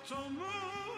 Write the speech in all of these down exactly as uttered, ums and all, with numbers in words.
تو مونده.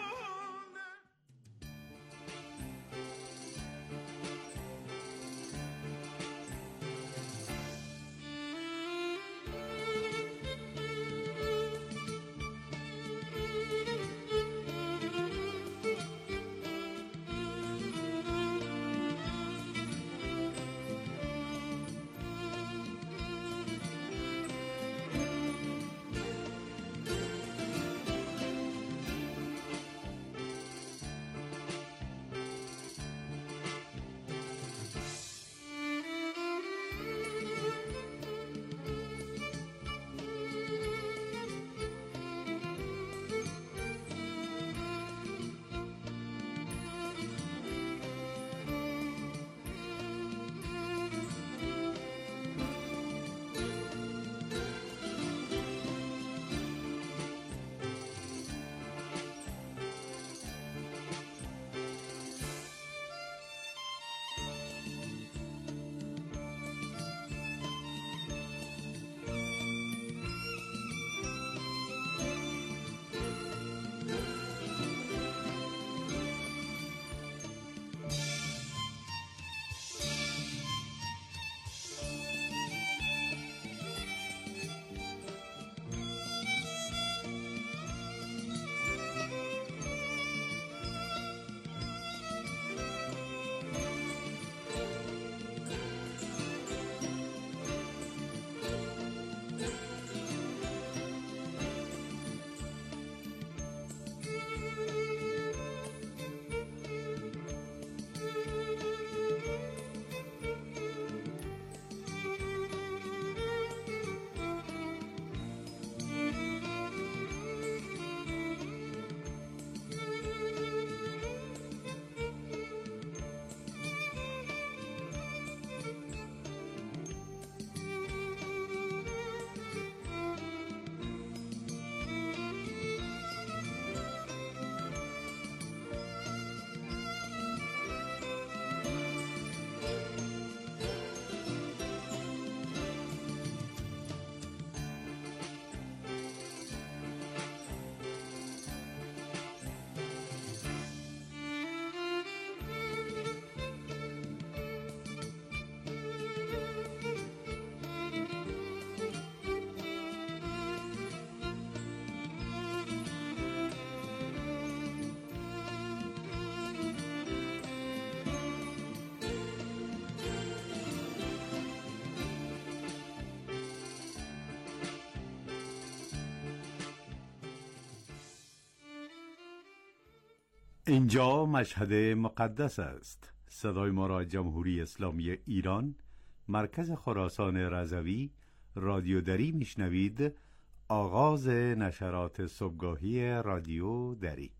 اینجا مشهد مقدس است. صدای ما را جمهوری اسلامی ایران، مرکز خراسان رضوی، رادیو دری میشنوید. آغاز نشرات صبحگاهی رادیو دری.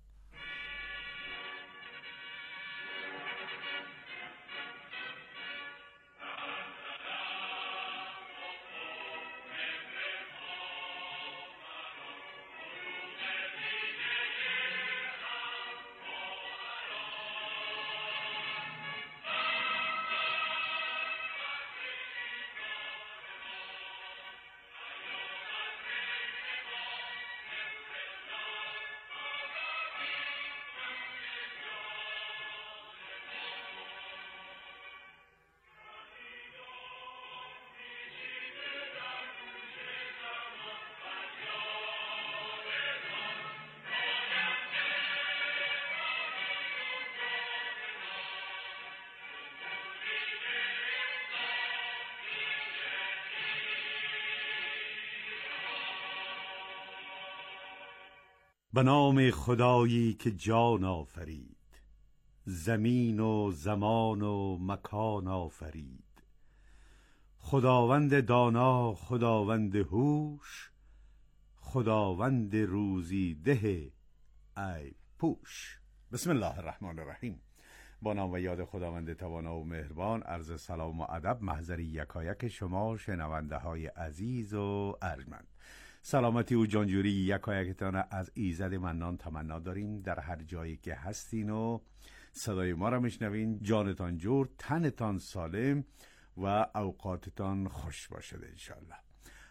به نام خدایی که جان آفرید، زمین و زمان و مکان آفرید. خداوند دانا، خداوند هوش، خداوند روزی ده ای پوش. بسم الله الرحمن الرحیم. با نام و یاد خداوند توانا و مهربان. عرض سلام و ادب محضر یکایک شما شنونده های عزیز و ارجمند. سلامتی و جانجوری یکایکتان از ایزد منان تمنا داریم. در هر جایی که هستین و صدای ما را میشنوین، جانتان جور، تنتان سالم و اوقاتتان خوش باشد انشالله.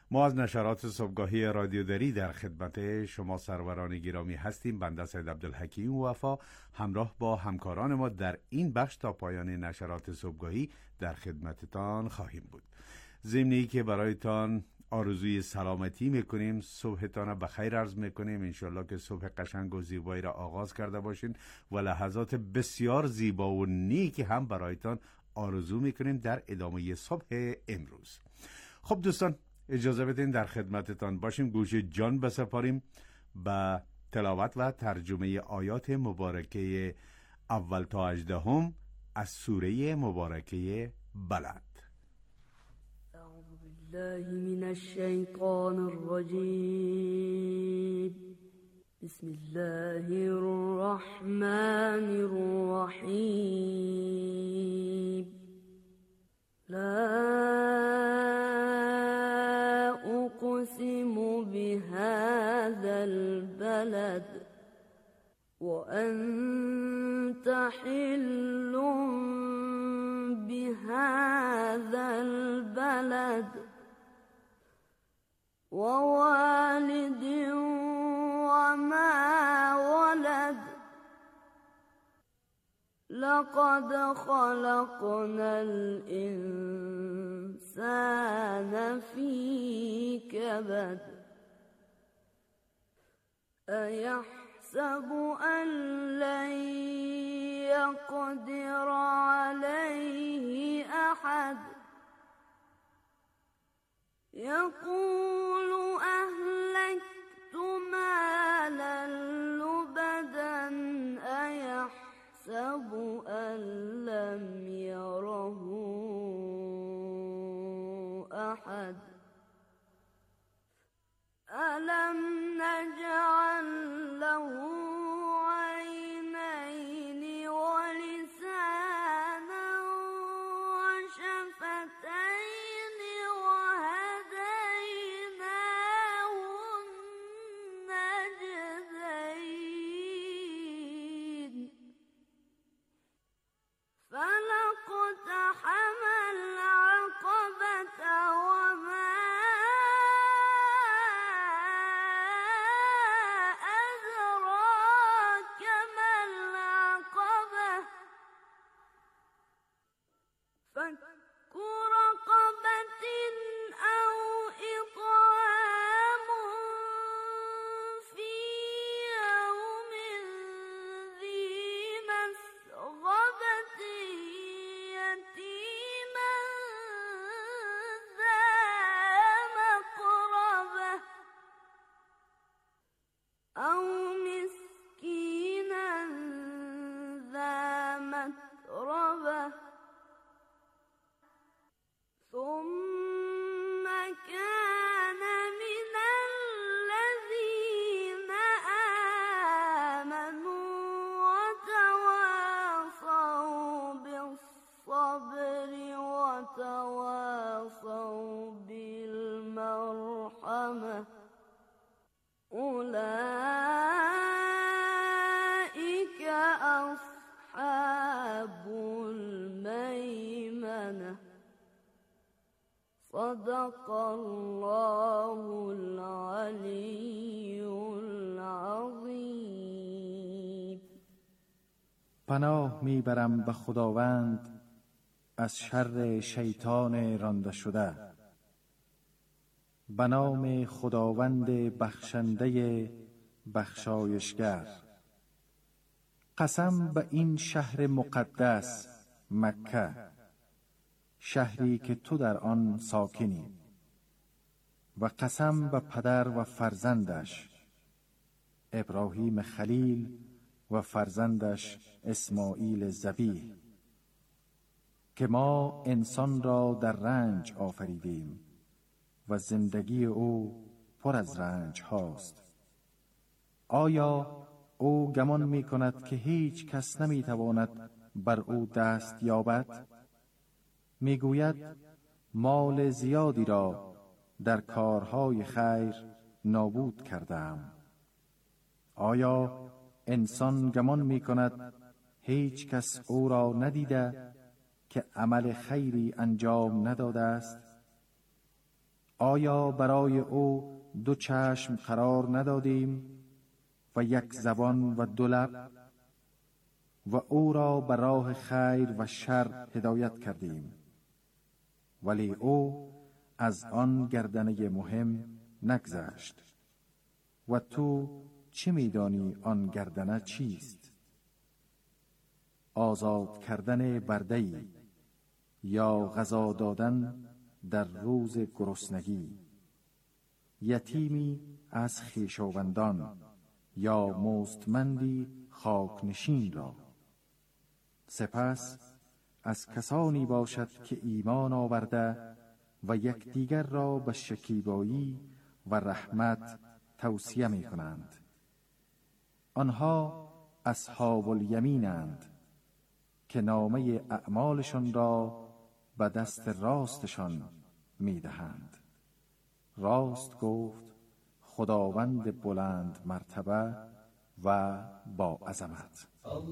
ما از نشرات صبحگاهی رادیو دری در خدمت شما سروران گرامی هستیم. بنده سید عبدالحکیم وفا همراه با همکاران ما در این بخش تا پایان نشرات صبحگاهی در خدمتتان خواهیم بود. ضمنی که برایتان آرزوی سلامتی میکنیم، صبحتان بخیر عرض میکنیم. انشالله که صبح قشنگ و زیبایی را آغاز کرده باشین و لحظات بسیار زیبا و نیکی هم برایتان آرزو میکنیم در ادامه صبح امروز. خب دوستان، اجازه بدین در خدمتتان باشیم، گوش جان بسپاریم به تلاوت و ترجمه آیات مبارکه اول تا هجدهم از سوره مبارکه بلد. اعوذ بالله من الشیطان الرجیم. بسم الله الرحمن الرحیم. لا أقسم بهذا البلد وأنت حل بهذا البلد ووالد وما ولد لقد خلقنا الإنسان في كبد أيحسب أن لن يقدر عليه أحد يقول أهلكت مالا لبدا أيحسب أن لم يره أحد ألم نجعل له عينين ولسانا وشفتين وهديناه النجدين فلاقتحم العقبة وما أدراك ما العقبة فك رقبة أو إطعام في يوم ذي مسغبة يتيما ذا مقربة أو مسكينا ذا متربة ثم كان من الذين آمنوا وتواصوا بالصبر وتواصوا بالمرحمة أولئك أصحاب الميمنة. صدق الله العلی العظیم. پناه میبرم به خداوند از شر شیطان رانده شده. به نام خداوند بخشنده بخشایشگر. قسم به این شهر مقدس مکه، شهری که تو در آن ساکنی، و قسم به پدر و فرزندش ابراهیم خلیل و فرزندش اسماعیل ذبیح، که ما انسان را در رنج آفریدیم و زندگی او پر از رنج هاست. آیا او گمان می کند که هیچ کس نمی تواند بر او دست یابد؟ می گوید مال زیادی را در کارهای خیر نابود کردم. آیا انسان گمان می کند هیچ کس او را ندیده که عمل خیری انجام نداده است؟ آیا برای او دو چشم قرار ندادیم و یک زبان و دو لب و او را به راه خیر و شر هدایت کردیم، ولی او از آن گردنه مهم نگذشت. و تو چه می‌دانی آن گردنه چیست؟ آزاد کردن برده‌ای یا غذا دادن در روز گرسنگی، یتیمی از خویشاوندان یا مستمندی خاکنشین را. سپس از کسانی باشد که ایمان آورده و یکدیگر را به شکیبایی و رحمت توصیه می کنند. آنها اصحاب الیمینند که نامه اعمالشان را به دست راستشان می دهند. راست گفت خداوند بلند مرتبه و با عظمت.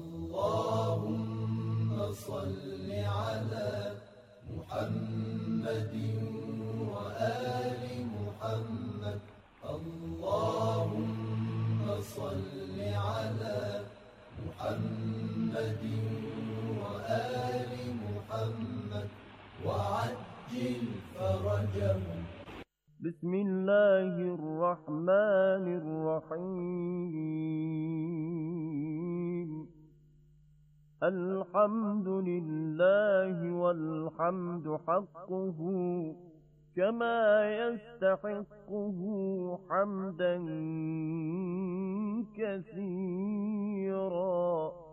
اللهم صل على محمد و آل محمد. اللهم صل على محمد و آل محمد وعجل فرجهم. بسم الله الرحمن الرحيم. الحمد لله والحمد حقه كما يستحقه حمدا كثيرا،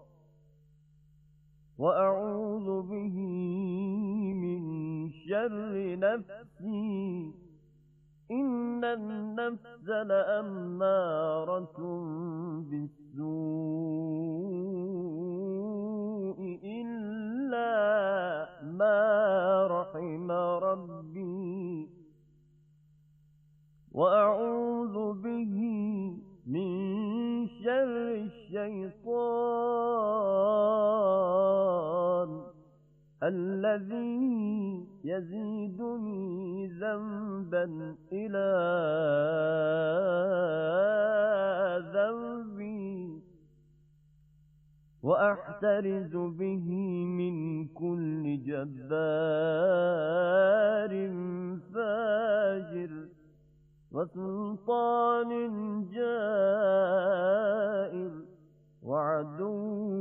وأعوذ به من شر نفسي إن النفس لأمارة بالسوء إلا ما رحم ربي، وأعوذ به من شر الشيطان الذي يزيدني ذنبا إلى ذنبي، وأحترز به من كل جبار فاجر وسلطان جائر وعدو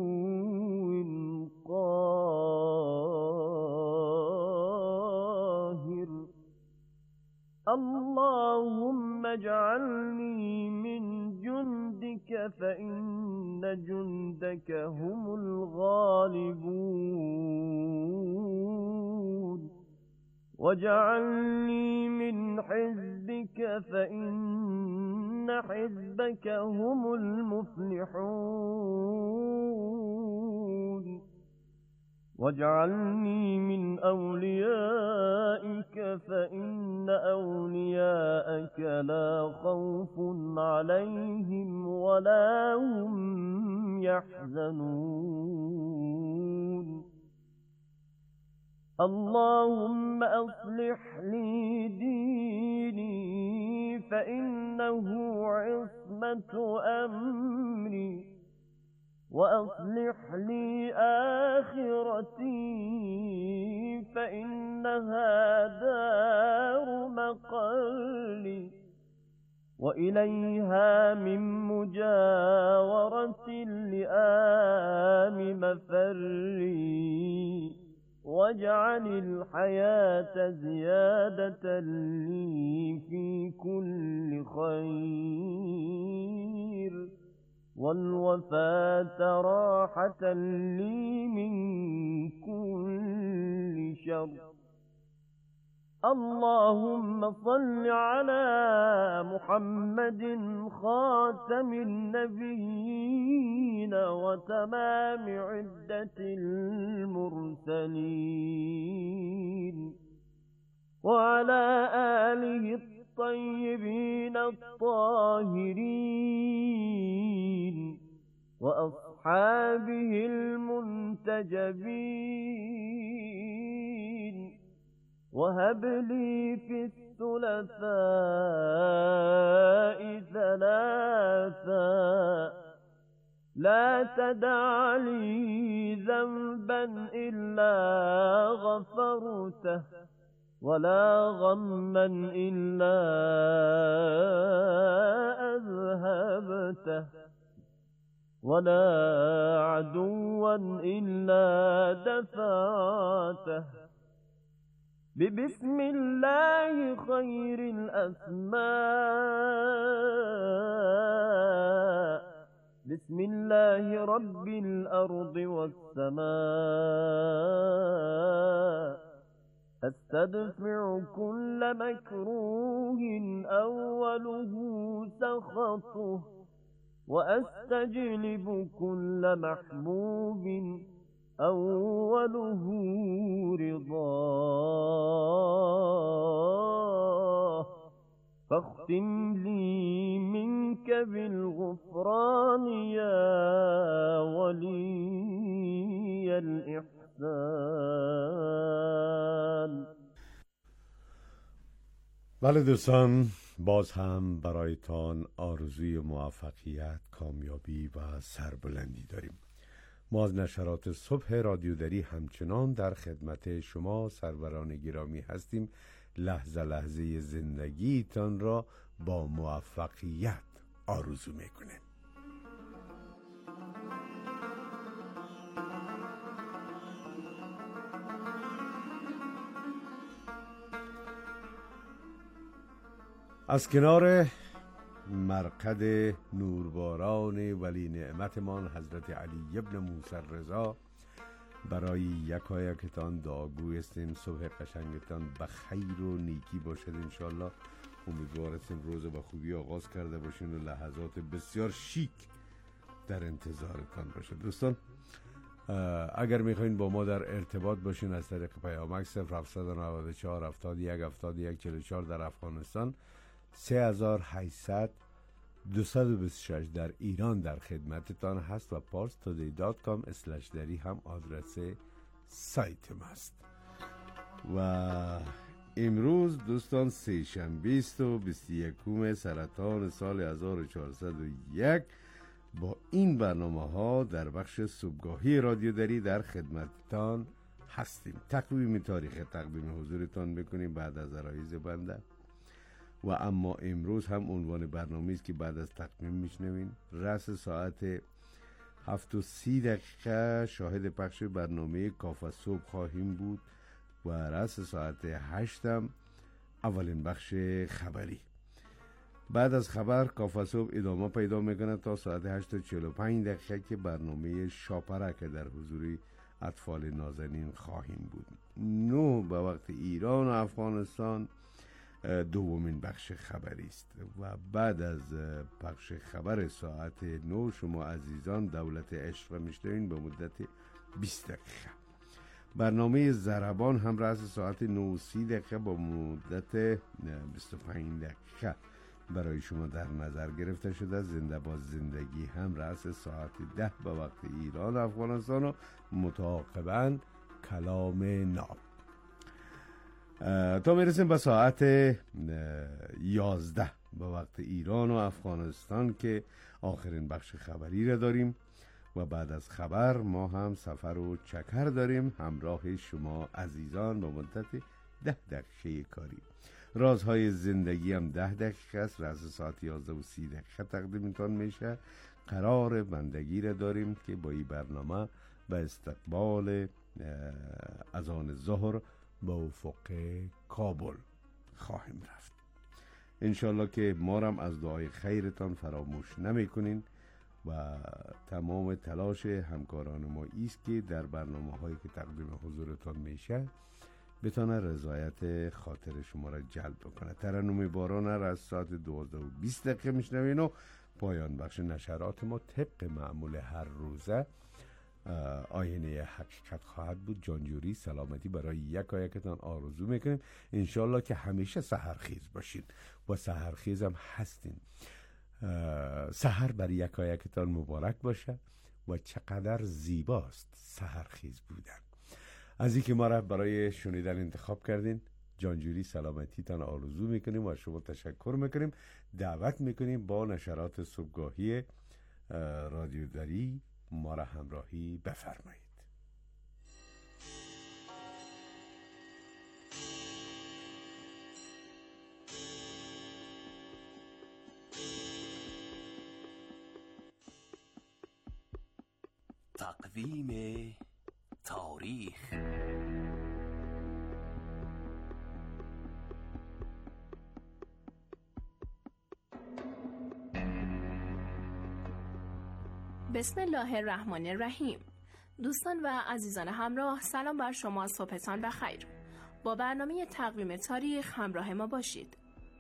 قاهر. اللهم اجعلني من جندك فإن جندك هم الغالبون، واجعلني من حزبك فإن حزبك هم المفلحون، واجعلني من أوليائك فإن أولياءك لا خوف عليهم ولا هم يحزنون. اللهم أصلح لي ديني فإنه عصمة أمري، وأصلح لي آخرتي فإنها دار مقالي، وإليها من مجاورة لآم مفري، واجعل الحياة زيادة لي في كل خير، والوفاة راحة لي من كل شر. اللهم صل على محمد خاتم النبيين وتمام عدة المرسلين، وعلى آله الطيبين الطاهرين، وأصحابه المنتجبين. وهب لي في الثلاثاء ثلاثا لا تدع لي ذنبا إلا غفرته ولا غما إلا أذهبته ولا عدوا إلا دفعته ببسم الله خير الأسماء بسم الله رب الأرض والسماء أستدفع كل مكروه أوله سخطه وأستجلب كل محبوب أوله رضاه فاختم لي منك بالغفران يا ولي الإحسان. بله دوستان، باز هم برایتان آرزوی موفقیت، کامیابی و سربلندی داریم. ما از نشرات صبح رادیو دری همچنان در خدمت شما سروران گرامی هستیم. لحظه لحظه زندگیتان را با موفقیت آرزو میکنه. از کنار مرقد نورباران ولی نعمتمان حضرت علی ابن موسی رضا برای یکایکتان دعاگوی هستیم. صبح قشنگتان بخیر و نیکی باشد انشالله. امیدوار هستیم روز با خوبی آغاز کرده باشین و لحظات بسیار شیک در انتظارتان باشد. دوستان، اگر میخواین با ما در ارتباط باشین از طریق پیامک صفر هفت نه چهار هفتاد و یک هفتاد و یک چهل و چهار در افغانستان، سه هزار و هشتصد دویست و بیست و شش در ایران در خدمتتان هست و پارس تودی دات کام اسلش دری هم آدرس سایت ما است. و امروز دوستان سه شنبه است و بیست و یکم سرطان سال هزار و چهارصد و یک. با این برنامه ها در بخش صبحگاهی رادیو دری در خدمتتان هستیم. تقویم تاریخ تقدیم حضورتان میکنیم بعد از عرایض بنده. و اما امروز هم عنوان برنامه است که بعد از تقدیم میشنوین. رأس ساعت هفت و سی دقیقه شاهد پخش برنامه کافه صبح خواهیم بود و رأس ساعت هشت هم اولین بخش خبری. بعد از خبر کافه صبح ادامه پیدا میکنه تا ساعت هشت و چهل و پنج دقیقه که برنامه شاپره که در حضور اطفال نازنین خواهیم بود. نه به وقت ایران و افغانستان دومین بخش خبری است و بعد از پخش خبر ساعت نه شما عزیزان دولت عشق را میشنوین به مدت بیست دقیقه. برنامه ضربان هم رأس ساعت نه و سی دقیقه با مدت بیست و پنج دقیقه برای شما در نظر گرفته شده. زنده با زندگی هم رأس ساعت ده به وقت ایران و افغانستان و متعاقباً کلام ناب تا میرسیم به ساعت یازده به وقت ایران و افغانستان که آخرین بخش خبری را داریم و بعد از خبر ما هم سفر و چکر داریم همراه شما عزیزان با مدت ده دقیقه کاری. رازهای زندگی هم ده دقیقه است. رأس ساعت یازده و سی دقیقه تقدیمتان میشه. قرار بندگی را داریم که با این برنامه به استقبال اذان ظهر با افق کابل خواهیم رفت. انشالله که ما هم از دعای خیرتان فراموش نمی کنین و تمام تلاش همکاران ما ایست که در برنامه هایی که تقدیم حضورتان میشه بتانه رضایت خاطر شما را جلب بکنه. ترنم باران را از ساعت دوازده و بیست دقیقه میشنوین و پایان بخش نشرات ما طبق معمول هر روزه آینه حقیقت خواهد بود. جانجوری سلامتی برای یکایکتان آرزو میکنیم. انشالله که همیشه سحرخیز باشین و سحرخیز هم هستین. سحر برای یکایکتان مبارک باشه و چقدر زیباست سحرخیز بودن. از اینکه ما را برای شنیدن انتخاب کردین جانجوری سلامتیتان آرزو میکنیم و از شما تشکر میکنیم. دعوت میکنیم با نشرات صبحگاهی رادیو دری ما را همراهی بفرمایید. تقویم تاریخ. بسم الله الرحمن الرحیم. دوستان و عزیزان همراه، سلام بر شما، صبحتان بخیر. با برنامه تقویم تاریخ همراه ما باشید.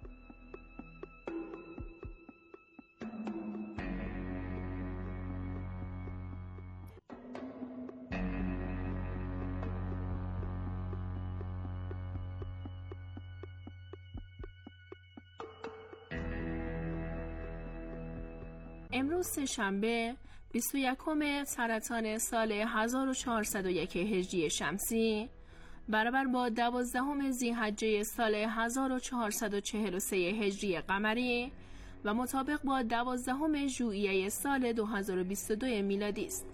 امروز سه‌شنبه بیست و یکم سرطان سال هزار و چهارصد و یک هجری شمسی برابر با دوازدهم ذی‌حجه سال هزار و چهارصد و چهل و سه هجری قمری و مطابق با دوازدهم ژوئیه سال دو هزار و بیست و دو میلادی است.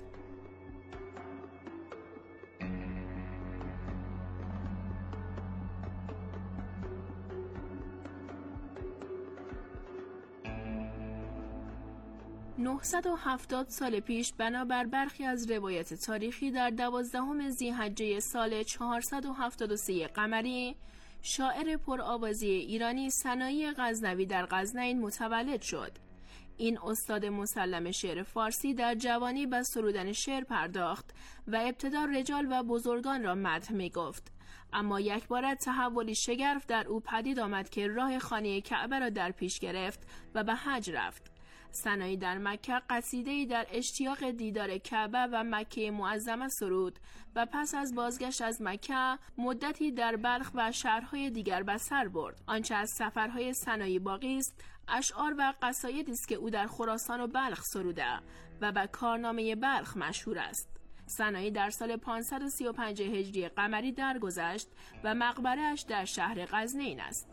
نهصد و هفتاد سال پیش بنابر برخی از روایات تاریخی در دوازدهم ذی‌حجه سال چهارصد و هفتاد و سه قمری شاعر پرآوازی ایرانی سنایی غزنوی در غزنین متولد شد. این استاد مسلم شعر فارسی در جوانی به سرودن شعر پرداخت و ابتدا رجال و بزرگان را مدح می گفت. اما یک بار تحولی شگرف در او پدید آمد که راه خانه کعبه را در پیش گرفت و به حج رفت. سنایی در مکه قصیده‌ای در اشتیاق دیدار کعبه و مکه معظمه سرود و پس از بازگشت از مکه مدتی در بلخ و شهرهای دیگر به سر برد. آنچه از سفرهای سنایی باقی است اشعار و قصایدی است که او در خراسان و بلخ سروده و به کارنامه بلخ مشهور است. سنایی در سال پانصد و سی و پنج هجری قمری درگذشت و مقبره‌اش در شهر غزنین است.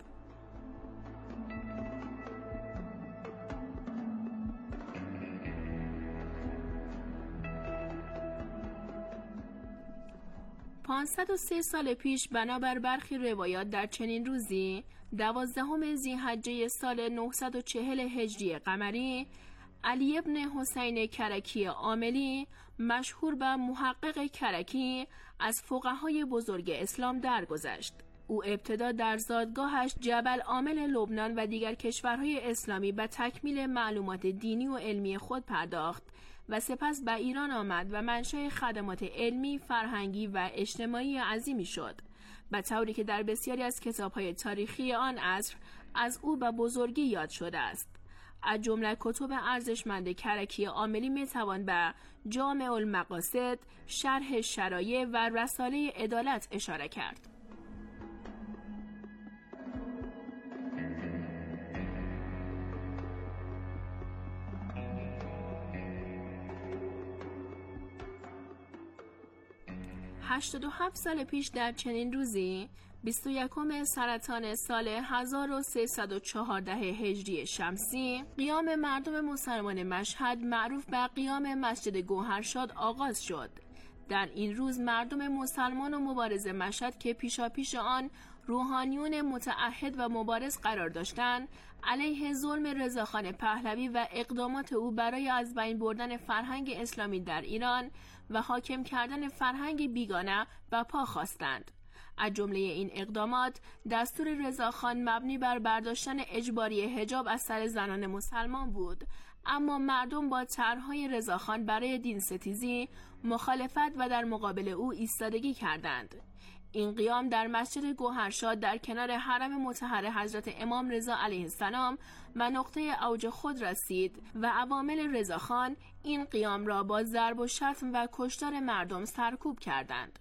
پانصد و سه سال پیش بنابر برخی روایات در چنین روزی دوازدهم ذی‌حجه سال نهصد و چهل هجری قمری علی ابن حسین کرکی عاملی مشهور به محقق کرکی از فقهای بزرگ اسلام درگذشت. او ابتدا در زادگاهش جبل عامل لبنان و دیگر کشورهای اسلامی به تکمیل معلومات دینی و علمی خود پرداخت و سپس به ایران آمد و منشأ خدمات علمی، فرهنگی و اجتماعی عظیمی شد، به طوری که در بسیاری از کتاب‌های تاریخی آن عصر از او به بزرگی یاد شده است. از جمله کتب ارزشمند کرکی عاملی میتوان به جامع المقاصد، شرح شرایع و رساله عدالت اشاره کرد. هشتاد و هفت سال پیش در چنین روزی بیست و یکم سرطان سال هزار و سیصد و چهارده هجری شمسی قیام مردم مسلمان مشهد معروف به قیام مسجد گوهرشاد آغاز شد. در این روز مردم مسلمان و مبارز مشهد که پیشاپیش آن روحانیون متعهد و مبارز قرار داشتند علیه ظلم رضاخان پهلوی و اقدامات او برای از بین بردن فرهنگ اسلامی در ایران و حاکم کردن فرهنگ بیگانه به پا خواستند. از جمله این اقدامات دستور رضاخان مبنی بر برداشتن اجباری حجاب از سر زنان مسلمان بود، اما مردم با طرحهای رضاخان برای دین ستیزی مخالفت و در مقابل او ایستادگی کردند. این قیام در مسجد گوهرشاد در کنار حرم مطهر حضرت امام رضا علیه السلام و نقطه اوج خود رسید و عوامل رضاخان این قیام را با ضرب و شتم و کشتار مردم سرکوب کردند.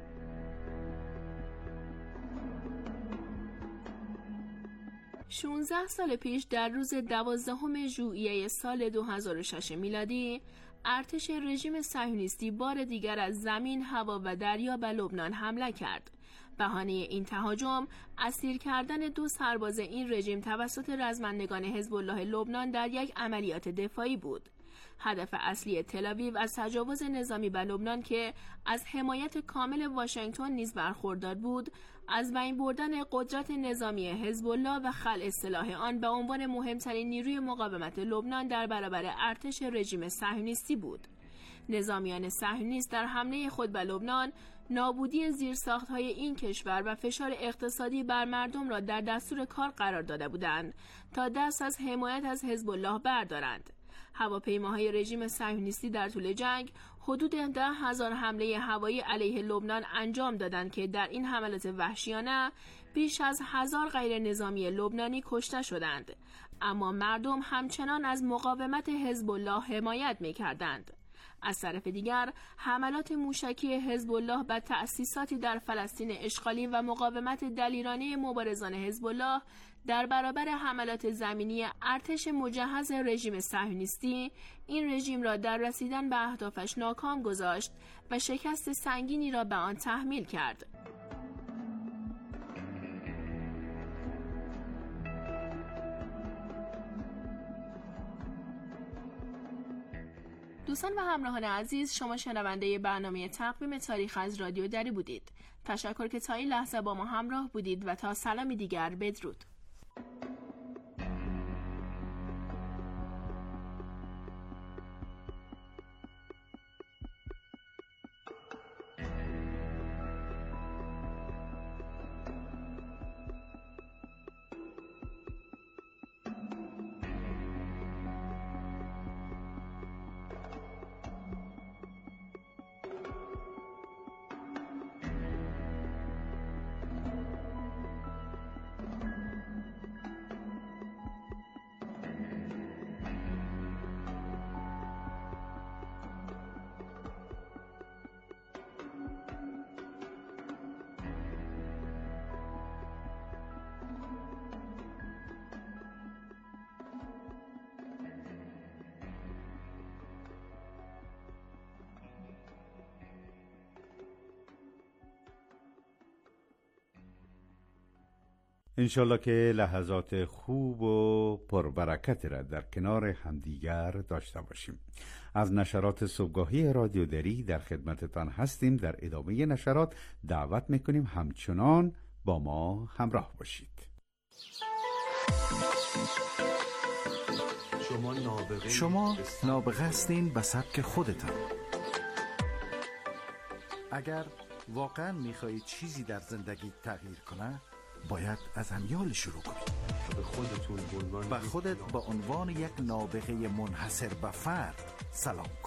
شانزده سال پیش در روز دوازدهم ژوئیه سال دو هزار و شش میلادی ارتش رژیم صهیونیستی بار دیگر از زمین، هوا و دریا به لبنان حمله کرد بهانه این تهاجم اسیر کردن دو سرباز این رژیم توسط رزمندگان حزب الله لبنان در یک عملیات دفاعی بود. هدف اصلی تل‌آویو از تجاوز نظامی به لبنان که از حمایت کامل واشنگتن نیز برخوردار بود، از بین بردن قدرت نظامی حزب الله و خلع سلاح آن به عنوان مهمترین نیروی مقاومت لبنان در برابر ارتش رژیم صهیونیستی بود. نظامیان صهیونیست در حمله خود به لبنان نابودی زیرساخت‌های این کشور و فشار اقتصادی بر مردم را در دستور کار قرار داده بودند تا دست از حمایت از حزب الله بردارند. هواپیماهای رژیم صهیونیستی در طول جنگ حدود ده هزار حمله هوایی علیه لبنان انجام دادند که در این حملات وحشیانه بیش از هزار غیر نظامی لبنانی کشته شدند، اما مردم همچنان از مقاومت حزب الله حمایت می‌کردند. از طرف دیگر حملات موشکی حزب الله به تأسیساتی در فلسطین اشغالی و مقاومت دلیرانه مبارزان حزب الله در برابر حملات زمینی ارتش مجهز رژیم صهیونیستی این رژیم را در رسیدن به اهدافش ناکام گذاشت و شکست سنگینی را به آن تحمیل کرد. دوستان و همراهان عزیز، شما شنونده برنامه تقویم تاریخ از رادیو دری بودید. تشکر که تا این لحظه با ما همراه بودید و تا سلامی دیگر بدرود. انشالله که لحظات خوب و پربرکت را در کنار همدیگر داشته باشیم. از نشرات صبحگاهی رادیو دری در خدمتتان هستیم. در ادامه نشرات دعوت میکنیم همچنان با ما همراه باشید. شما نابغه شما نابغه هستین به سبک خودتان. اگر واقعا میخواهید چیزی در زندگی تغییر کنه، باید از امیال شروع کنید. به خودتون به خودت به عنوان یک نابغه منحصر به فرد سلام کن.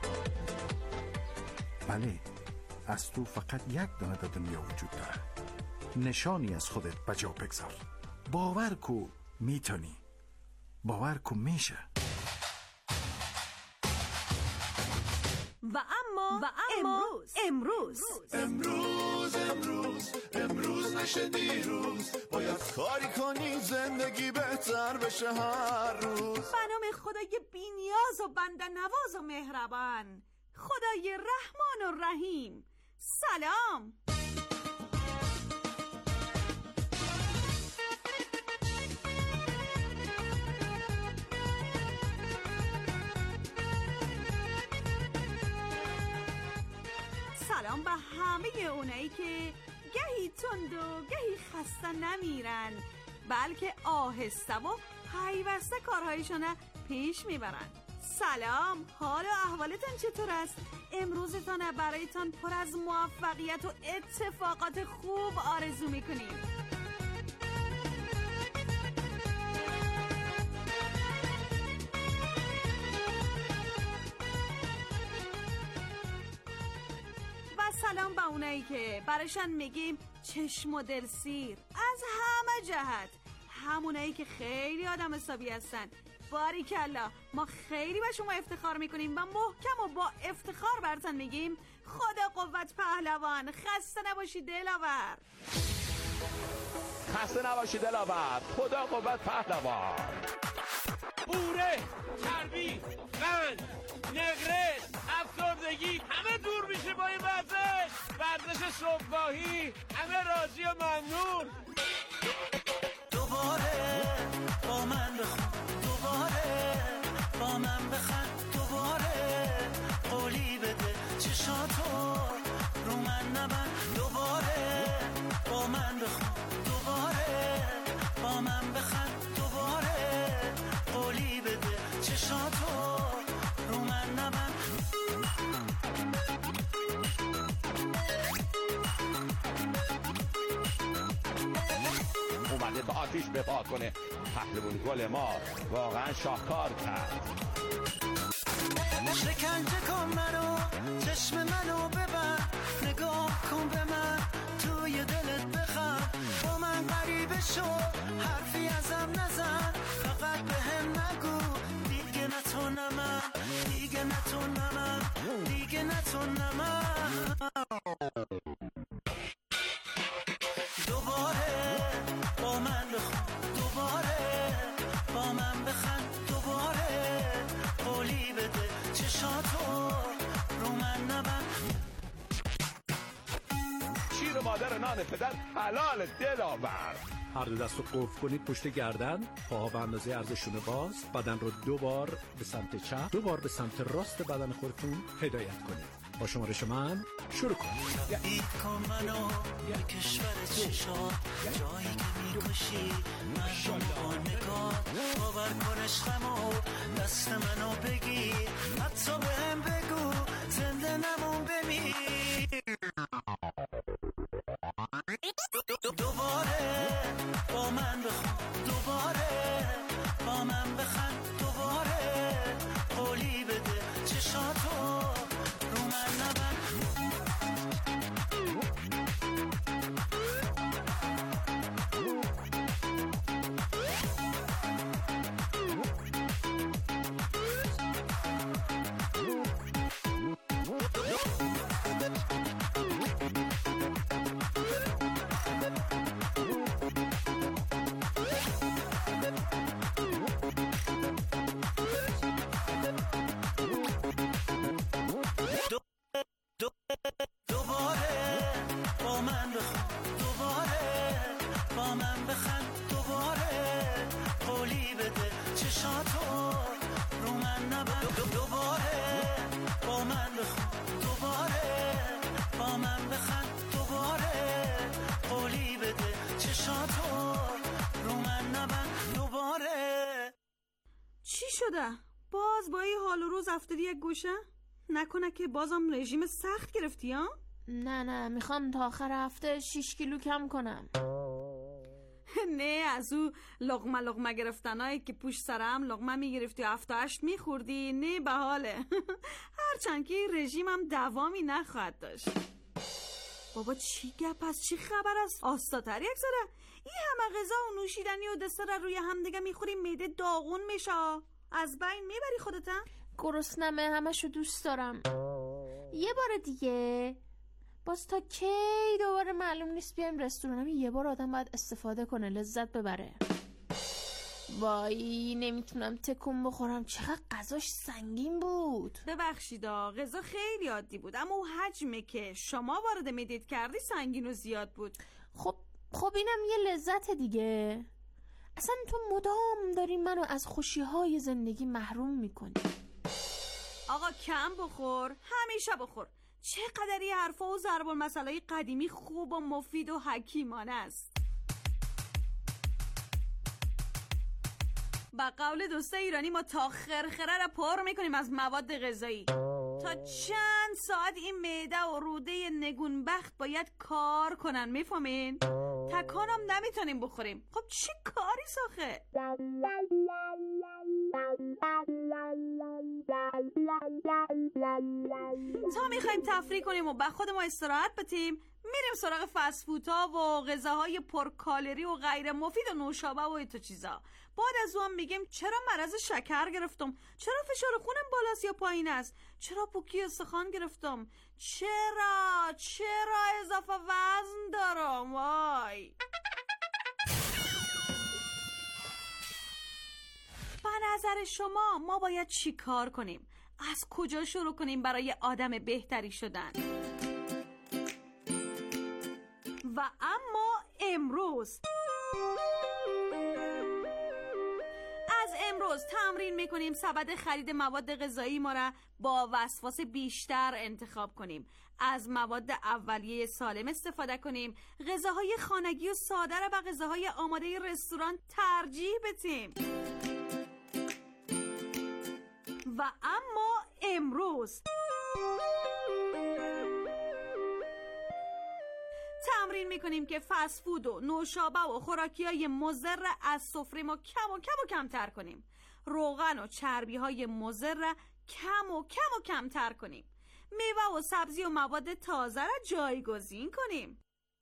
بله، از تو فقط یک دانه در دنیا وجود داره. نشانی از خودت به جا بگذار. باور کو میتونی. باور کو میشه. و اما و اما امروز امروز امروز امروز نشه دیروز، باید کاری کنی زندگی بهتر بشه هر روز. به نام خدای بی‌نیاز و بنده نواز و مهربان، خدای رحمان و رحیم. سلام. سلام به همه اونایی که گهی تند و گهی خسته نمیرن، بلکه آهسته و پیوسته کارهایشونه پیش میبرن. سلام، حال و احوالتان چطور است؟ امروزتان برایتان پر از موفقیت و اتفاقات خوب آرزو میکنیم. سلام به اونایی که براشان میگیم چشم و دل سیر از همه جهت، همونایی که خیلی آدم حسابی هستن. باریکلا، ما خیلی به شما افتخار میکنیم و محکم و با افتخار براتون میگیم خدا قوت پهلوان. خسته نباشی دلاور. خسته نباشی دلاور. خدا قوت پهلوان. بوره، چربی، قند، نقرس، افسردگی همه دور میشه با این ورزش. ورزش ورزش صبحگاهی، همه راضی و ممنون. دوباره با من بخون، دوباره با من بخند، دوباره قولی بده چشاتو رو من نبند، دوباره با من بخون، دوباره با من بخند، دوباره قولی بده چشاتو رو من نبند. اومده با آتیش بپا کنه. پهلوان گل ما واقعا شاهکار کرد. شکنجه کن منو، چشم منو ببند، نگاه کن به من، توی دلت بخند، با من غریبه شو، حرفی ازم نزن، فقط به هم نگو دیگه نه تو نه من، دیگه نه تو نه من، دیگه نه تو نه من. دوباره با من بخون، دوباره با من بخند، دوباره قولی بده چشاتو رو من نبند. شیر مادر نان پدر حلال دلاور. هر دو دست رو قفل کنید پشت گردن، پاها به اندازه عرضشونه باز، بدن رو دو بار به سمت چپ، دو بار به سمت راست بدن خودتون هدایت کنید. با شمارش من شروع کنید. دید کن منو یه کشور چشات، جایی که میکشی مردم با نگاه، باور کن عشقمو دست منو بگیر، حتی به هم بگو زنده نمون بمیر. دوباره با من بخون، دوباره با من بخند، دوباره قولی بده چشاتو رو من نبند. دوباره با من بخون، دوباره با من بخند، دوباره قولی بده چشاتو رو من نبند. دوباره با من بخون، دوباره با من بخند، دوباره قولی بده چشاتو رو من نبند. دوباره چی شده؟ باز با این حال و روز افتادی یک گوشه؟ نکنه که بازم رژیم سخت گرفتی ها؟ نه نه، میخوام تا آخر هفته شیش کیلو کم کنم. نه، از او لقمه لقمه گرفتنایی که پشت سرم لقمه میگرفتی و هفته هشت میخوردی، نه به حاله. هرچند که رژیمم دوامی نخواهد داشت. بابا چی گپ است؟ چی خبر است؟ آستاتر یک سره این همه غذا و نوشیدنی و دسر روی هم دیگه میخوری، معده داغون میشه، از بین میبری خودت. گرسنمه، همشو دوست دارم. یه بار دیگه، باز تا کی دوباره معلوم نیست بیایم رستوران. یه بار آدم باید استفاده کنه، لذت ببره. وای نمیتونم تکون بخورم، چقدر غذاش سنگین بود. ببخشیدا، غذا خیلی عادی بود، اما اون حجمه که شما وارد معدت کردی سنگین و زیاد بود. خب خب اینم یه لذت دیگه. اصلا تو مدام داری منو از خوشی‌های زندگی محروم میکنی. آقا کم بخور، همیشه بخور. چقدر این حرفا و ضرب المثلای قدیمی خوب و مفید و حکیمانه است. با قول دوسته ایرانی ما تا خرخره را پر میکنیم از مواد غذایی. تا چند ساعت این معده و روده نگونبخت باید کار کنن، میفهمین؟ تکانم نمیتونیم بخوریم. خب چی کاری ساخه؟ تا میخوایم تفریح کنیم و به خود ما استراحت بدیم، میریم سراغ فست فودها و غذاهای پرکالری و غیر مفید و نوشابه و این تو چیزا. بعد از اون میگیم چرا مرض شکر گرفتم، چرا فشار خونم بالاست یا پایین است، چرا پوکی استخوان گرفتم، چرا چرا اضافه وزن دارم. وای به نظر شما ما باید چی کار کنیم؟ از کجا شروع کنیم برای آدم بهتری شدن؟ و اما امروز از امروز تمرین میکنیم سبد خرید مواد غذایی ما را با وسواس بیشتر انتخاب کنیم، از مواد اولیه سالم استفاده کنیم، غذاهای خانگی و ساده را به غذاهای آماده رستوران ترجیح بدیم. و اما امروز تمرین میکنیم که فست فود و نوشابه و خوراکی‌های مضر را از سفره ما کم و کم و کمتر کنیم. روغن و چربی‌های مضر را کم و کم و کمتر کنیم. میوه و سبزی و مواد تازه را جایگزین کنیم.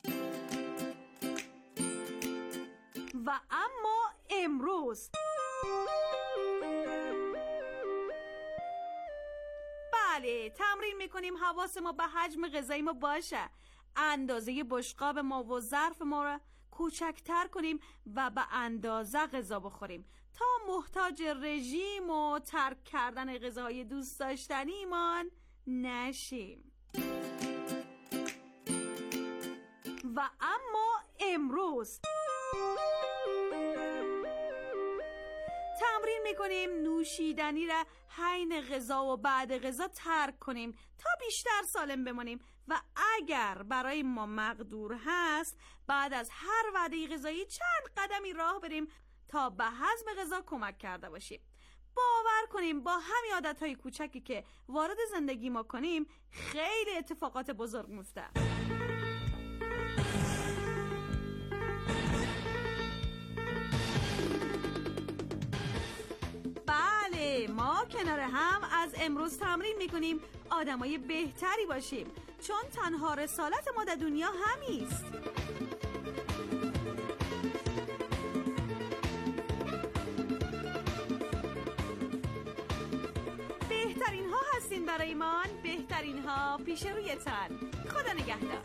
و اما امروز بله، تمرین میکنیم حواس ما به حجم غذایی ما باشه، اندازه بشقاب ما و ظرف ما را کوچکتر کنیم و به اندازه غذا بخوریم تا محتاج رژیم و ترک کردن غذاهای دوست داشتنیمان نشیم. و اما امروز تمرین میکنیم نوشیدنی را حین غذا و بعد غذا ترک کنیم تا بیشتر سالم بمانیم و اگر برای ما مقدور هست بعد از هر وعده غذایی چند قدمی راه بریم تا به هضم غذا کمک کرده باشیم. باور کنیم با همین عادتهای کوچکی که وارد زندگی ما کنیم خیلی اتفاقات بزرگ میفته. بله، ما کنار هم از امروز تمرین میکنیم آدمای بهتری باشیم، چون تنها رسالت ما در دنیا همیست. بهترین ها هستین برای من، بهترین ها پیش رویتن. خدا نگهدار.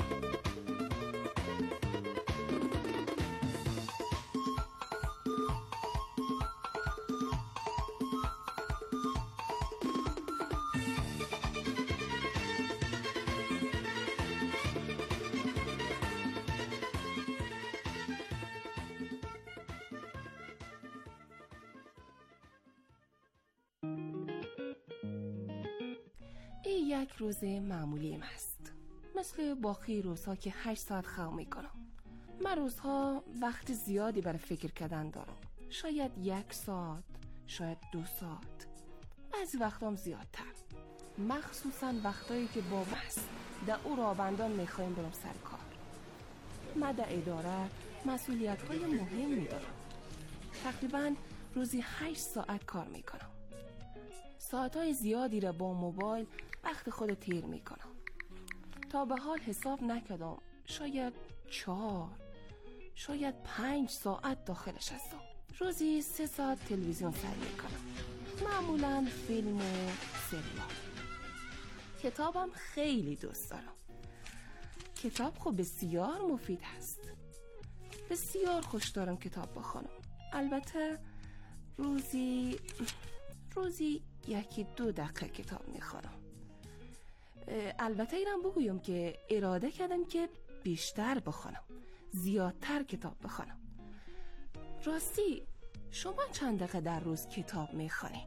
این یک روز معمولیم است، مثل باقی روزها که هشت ساعت خواب میکنم. من روزها وقت زیادی برای فکر کردن دارم، شاید یک ساعت، شاید دو ساعت، بعضی وقتام زیادتر، مخصوصا وقتایی که با بس در او رابندان میخوایم برم سر کار. من در اداره مسئولیت های مهمی دارم، تقریبا روزی هشت ساعت کار میکنم. ساعتهای زیادی را با موبایل وقت خود تیر میکنم. تا به حال حساب نکردم، شاید چهار شاید پنج ساعت داخلش هستم. روزی سه ساعت تلویزیون سر میکنم، معمولا فیلم و سریال. کتابم خیلی دوست دارم. کتاب خب بسیار مفید هست، بسیار خوش دارم کتاب بخونم. البته روزی روزی یکی دو دقیقه کتاب میخونم. البته اینم بگویم که اراده کردم که بیشتر بخونم، زیادتر کتاب بخونم. راستی شما چند دقیقه در روز کتاب میخونی؟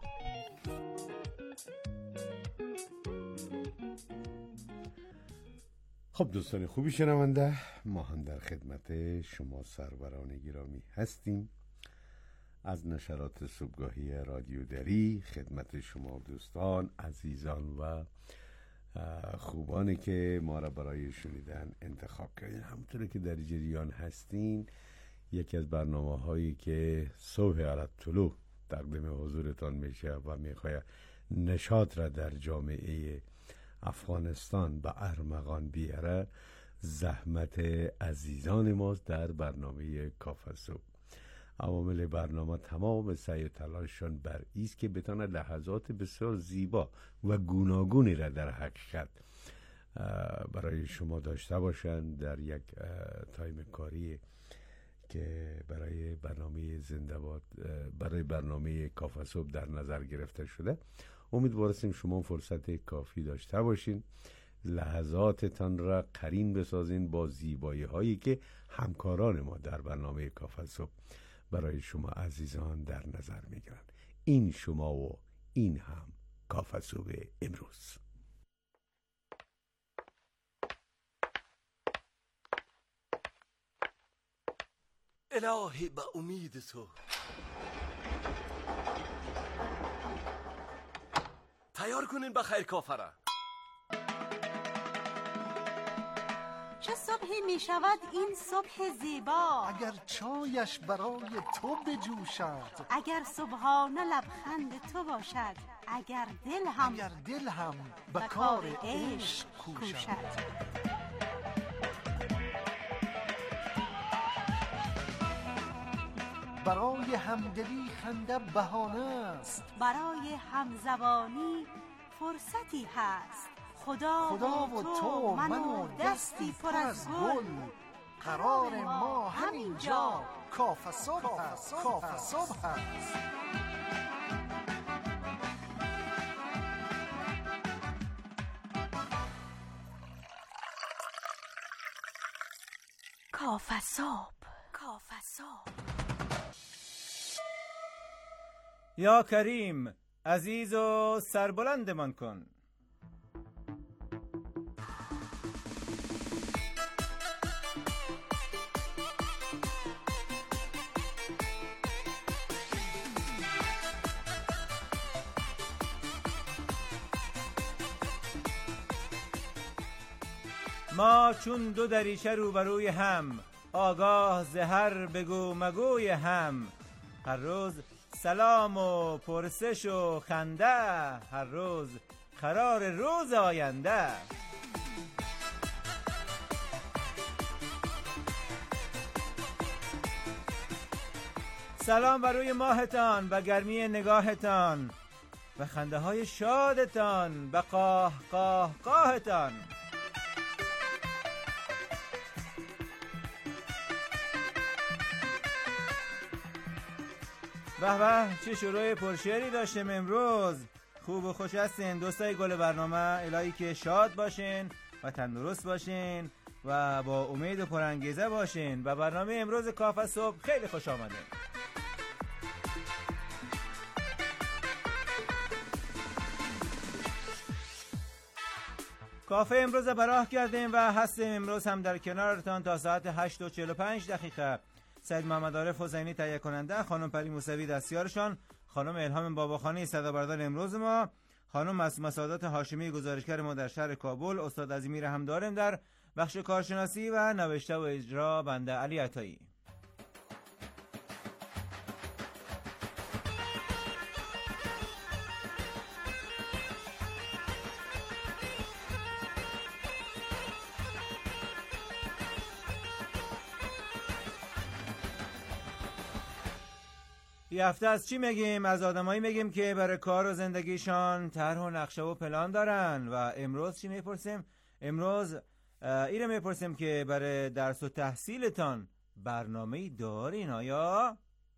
خب دوستان خوبی شنونده، ما هم در خدمت شما سروران گرامی هستیم. از نشرات صبحگاهی رادیو دری خدمت شما دوستان عزیزان و خوبانی که ما را برای شنیدن انتخاب کردین. همونطور که در جریان هستین، یکی از برنامه هایی که صبح علی طلوع تقدیم حضورتان میشه و میخواد نشاط را در جامعه افغانستان به ارمغان بیاره، زحمت عزیزان ماست در برنامه کافه صبح. عوامل برنامه تمام سعی و تلاششان بر ایست که بتونه لحظات بسیار زیبا و گوناگونی را در حقیقت برای شما داشته باشند در یک تایم کاری که برای برنامه زنده‌باد، برای برنامه کافه صبح در نظر گرفته شده. امیدوارم شما فرصت کافی داشته باشین لحظاتتان را قرین بسازین با زیبایی هایی که همکاران ما در برنامه کافه صبح برای شما عزیزان در نظر میگیرن. این شما و این هم کافه صبح امروز. الهی به امید تو تیار کنین بخیر کافه را. چه صبحی می شود این صبح زیبا، اگر چایش برای تو بجوشد، اگر صبحانه لبخند تو باشد، اگر دل هم اگر دل هم به کار عشق کوشد. برای همدلی خنده بهانه است، برای همزبانی فرصتی هست. خدا, خدا و تو من و دستی پر از گل، قرار ما همینجا کافه صبح است. کافه صبح است. کافه صبح، کافه صبح. یا کریم عزیز و سربلندمان کن. ما چون دو دریچه روبروی هم، آگاه زهر بگو مگوی هم. هر روز سلام و پرسش و خنده، هر روز قرار روز آینده. سلام بر روی ماهتان و گرمی نگاهتان و خنده های شادتان و قاه قاه قاهتان. به به چه شروع پرشعری داشتیم امروز. خوب و خوش هستین دوستای گل برنامه. الهی که شاد باشین و تندرست باشین و با امید و پرانگیزه باشین. و برنامه امروز کافه صبح خیلی خوش آمده. کافه امروز براه کردیم و هستیم امروز هم در کنارتان تا ساعت هشت و چهل و پنج دقیقه. سید محمد عارف حسینی تهیه کننده، خانم پری موسوی دستیارشان، خانم الهام باباخانی صدابردار امروز ما، خانم معصومه سعادت هاشمی گزارشگر ما در شهر کابل، استاد عظیمی را هم داریم در بخش کارشناسی و نوشته و اجرا بنده علی عطایی. یه هفته از چی میگیم؟ از آدمایی میگیم که برای کار و زندگیشان طرح و نقشه و پلان دارن. و امروز چی میپرسیم؟ امروز اینو میپرسیم که برای درس و تحصیلتان برنامه‌ای دارین آیا؟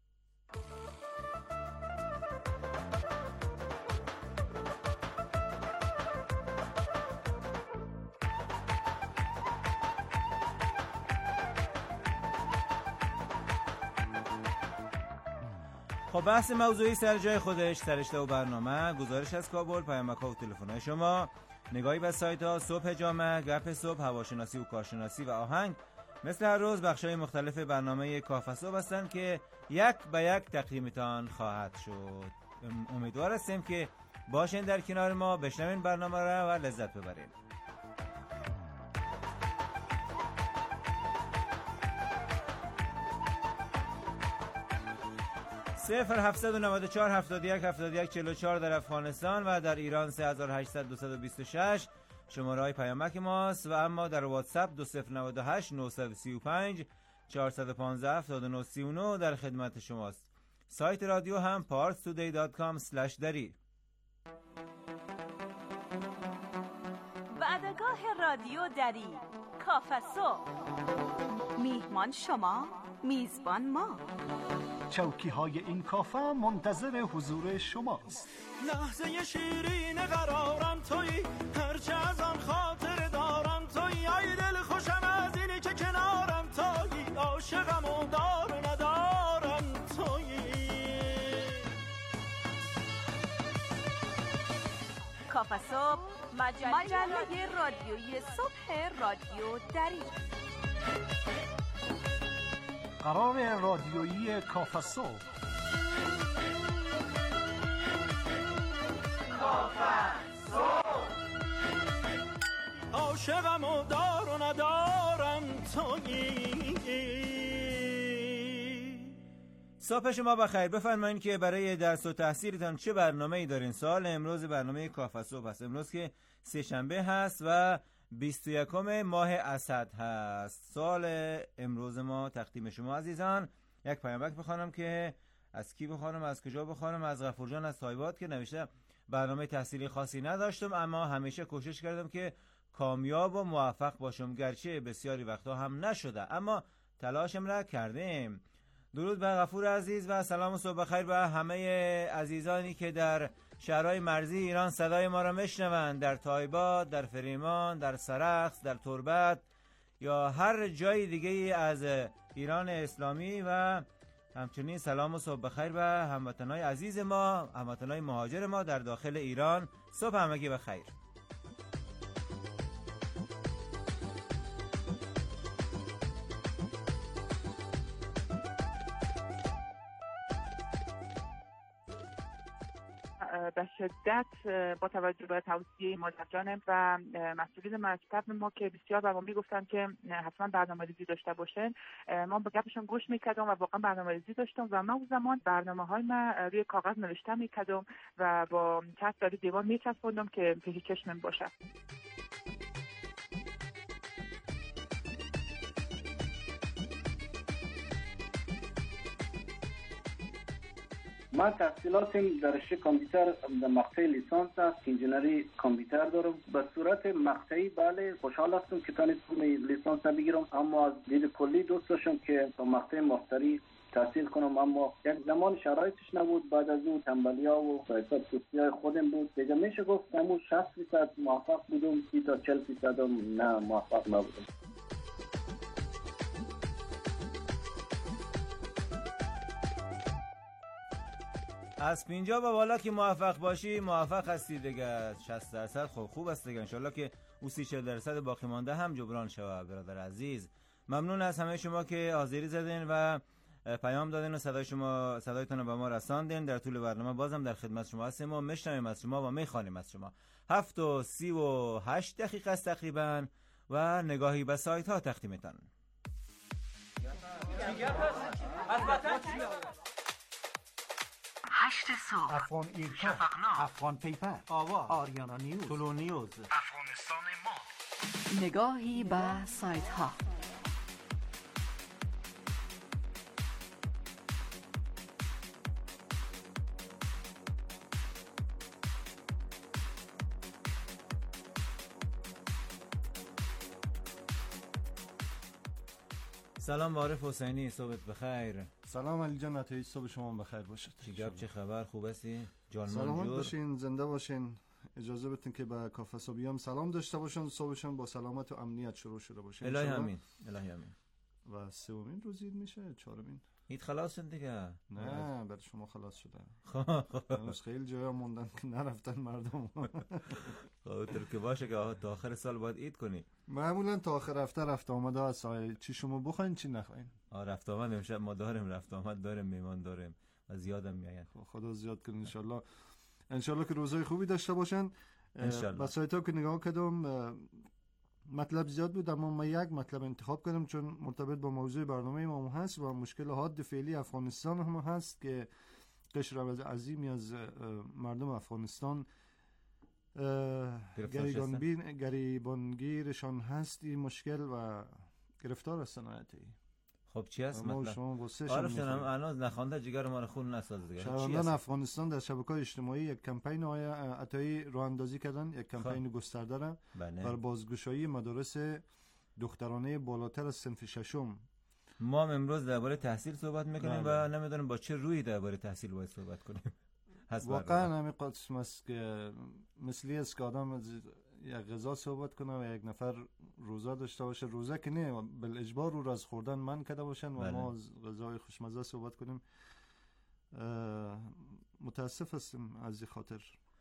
خب بحث موضوعی سر جای خودش، سرشته و برنامه، گزارش از کابل، پیامک‌ها و تلفن‌های شما، نگاهی به سایت‌ها، صبح جامعه، گپ صبح، هواشناسی و کارشناسی و آهنگ. مثل هر روز بخش‌های مختلف برنامه کافه صبح هستند که یک به یک تقدیمتان خواهد شد. امیدوار هستیم که باشین در کنار ما، بشنوین برنامه را و لذت ببرین. صفر هفتصد و نود و چهار هفتاد و یک هفتاد و یک چهل و چهار در افغانستان و در ایران سه هزار و هشتصد دویست و بیست و شش شماره های پیامک ماست. و اما در واتساپ دو صفر نود و هشت نهصد و سی و پنج چهارصد و پانزده هفتاد و نه سی و نه در خدمت شماست. سایت رادیو هم پارس تودی دات کام اسلش دری. وعدگاه رادیو دری، کافه صبح. میهمان شما، میزبان ما. چوکی های این کافه منتظر حضور شماست. لحظه شیرین قرارم تویی، هرچه از آن خاطر کافه صبح، مجله, مجله رادیویی صبح رادیو دری. قرار رادیویی کافه صبح. کافه صبح. عاشقم و دار و ندارم تویی. صبح شما بخیر. بفرمایید که برای درس و تحصیلتان چه برنامه‌ای دارین؟ سال امروز برنامه کافه صبح است. امروز که سه شنبه هست و بیست و یکم ماه اسد هست. سال امروز ما تقدیم شما عزیزان. یک پیامک بخوانم که از کی بخوانم، از کجا بخوانم؟ از غفور جان از تایبات که نوشته برنامه تحصیلی خاصی نداشتم اما همیشه کوشش کردم که کامیاب و موفق باشم، گرچه بسیاری وقتا هم نشده اما تلاشم را کردیم. درود به غفور عزیز و سلام و صبح بخیر به همه عزیزانی که در شهرهای مرزی ایران صدای ما را میشنوند، در تایبات، در فریمان، در سرخس، در تربت یا هر جای دیگه از ایران اسلامی و همچنین سلام و صبح بخیر به هموطنهای عزیز ما، هموطنهای مهاجر ما در داخل ایران. صبح همگی بخیر. به شدت با توجه به توصیه مادر جانم و مسئولین مکتب ما که بسیار به ما میگفتن که حتما برنامه‌ریزی داشته باشن، ما به گپشون گوش میکردم و واقعا برنامه‌ریزی داشتم و من اون زمان برنامه‌های من روی کاغذ نوشته میکردم و با چسب روی دیوار میچسبوندم که پیش چشمم باشه. من تحصیلاتم در رشته کامپیوتر در مقطع لیسانس است، انجینری کامپیوتر دارم. به صورت مقطعی بله خوشحال هستم که تونستم لیسانس بگیرم، اما از دید کلی دوست داشتم که تا مقطع ماستری تحصیل کنم اما یک زمان شرایطش نبود. بعد از اون تنبلی‌ها و سیاست سیاسی خودم بود دیگه، میشه گفت همون شصت درصد موفق بودم، سی تا چهل درصد نه موفق نبودم. از پنجاه به بالا که موفق باشی موفق هستی دیگه. شصت درصد خب خوب است دیگه، انشالله که او سی چهل درصد باقی مانده هم جبران شود. برادر عزیز ممنون از همه شما که حاضری زدین و پیام دادین و صدای شما صدایتون رو به ما رساندین. در طول برنامه بازم در خدمت شما هستیم و میشنویم از شما و میخوانیم از شما. هفت و سی و هشت دقیقه است تقریبا و نگاهی به سایت ها تقدیمتان. هشت صبح، افغان ایرکا، شفقنامه، افغان پیپر، آوا، آریانا نیوز، طلو نیوز، افغانستان ما. نگاهی به سایت ها. سلام عارف حسینی، صبحت بخیر. سلام علی جان، عطایی صبح شما بخیر باشد. چی گپ، چه خبر، خوب هستی؟ سلامت باشین، زنده باشین. اجازه بدین که به کافه صبحیام سلام داشته باشن، صبحشون با سلامت و امنیت شروع شده باشه. الهی امین، الهی امین. و سومین روز عید میشه، چهارمین عید خلاص شد دیگه. نه برای شما خلاص شده. هنوز خیلی جایا موندن که نرفتن مردم. خاطر که باشه که تا آخر سال باید عید کنی. معمولا تا آخر هفته رفت آمده است، چی شما بخواین چی نخواین. آ رفت آمد امشب ما داریم، رفت آمد داریم، میمان داریم و زیادم میآید. خدا زیاد کنه ان شاء الله. ان شاء الله که روزای خوبی داشته باشن. ان شاء الله. با سایت‌ها که نگاه کردم مطلب زیاد بود اما من یک مطلب انتخاب کردم چون مرتبط با موضوع برنامه ما هست و مشکل حاد فعلی افغانستان هم هست که قشر عظیمی از مردم افغانستان گریبانبین گریبانگیرشان هست. این مشکل و گرفتار هستن آیتی. خب چی هست مطلب؟ آره شنم الان نخوانده جگر ما رو خون نساز دیگه. شهروندان افغانستان در شبکه‌های اجتماعی یک کمپین عطایی راه اندازی کردن، یک کمپین گسترده را بر بازگشایی مدارس دخترانه بالاتر از صنف ششم. ما امروز درباره تحصیل صحبت میکنیم و نمیدونم با چه روی درباره تحصیل باید صحبت کنیم. واقعا همین قسم است که مثلی است که آدم یک غذا صحبت کنه و یک نفر روزه داشته باشه، روزه که نه بل اجبار رو از خوردن من کرده باشن و بله. ما از غذای خوشمزه صحبت کنیم. متاسف هستم از این خاطر.